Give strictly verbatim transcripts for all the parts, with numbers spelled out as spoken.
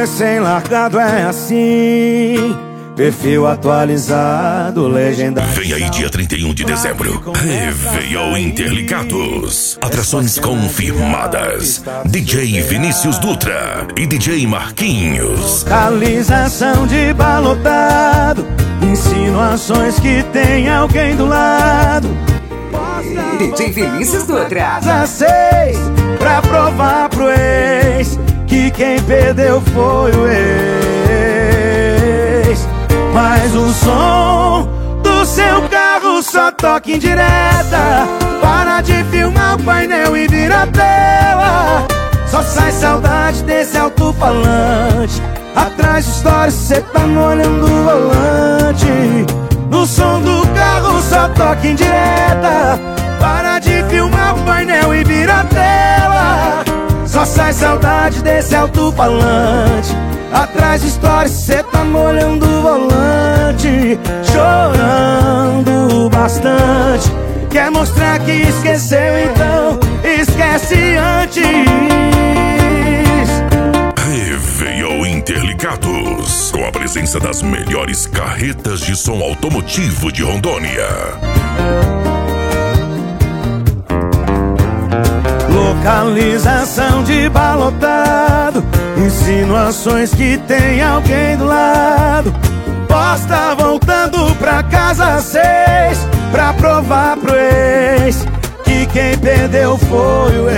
Recém-largado é assim, perfil atualizado, legenda. Vem aí dia trinta e um de dezembro, Réveillon Interligados. Atrações confirmadas: D J Vinícius Dutra e D J Marquinhos. Localização de balotado, insinuações que tem alguém do lado. D J Vinícius Dutra. Seis pra provar pro ex que quem perdeu foi o ex. Mas o som do seu carro só toca em direta. Para de filmar o painel e vira a tela. Só sai saudade desse alto-falante. Atrás de stories cê tá molhando o volante. No som do carro só toca em direta. Para de filmar o painel e vira a tela. Só sai saudade desse alto-falante. Atrás de stories cê tá molhando o volante. Chorando bastante. Quer mostrar que esqueceu, então esquece antes. Réveillon Interligados, com a presença das melhores carretas de som automotivo de Rondônia. Localização de balotado, insinuações que tem alguém do lado. Posta voltando pra casa às seis, pra provar pro ex que quem perdeu foi o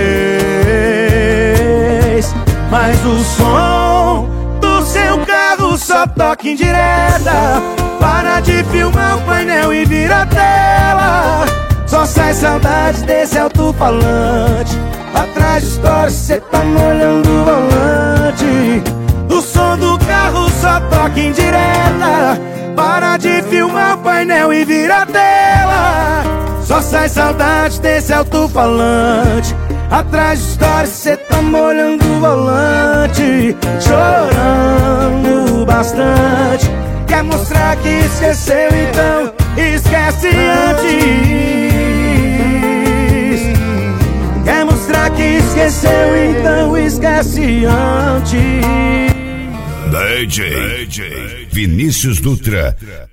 ex. Mas o som do seu carro só toca em direta. Para de filmar o painel e vira a tela. Só sai saudade desse alto-falante. Atrás de stories cê tá molhando o volante. O som do carro só toca em direta. Para de filmar o painel e vira a tela. Só sai saudade desse alto-falante. Atrás de stories cê tá molhando o volante. Chorando bastante. Quer mostrar que esqueceu, então esquece antes. Quer mostrar que esqueceu, então esquece antes. D J Vinícius Dutra.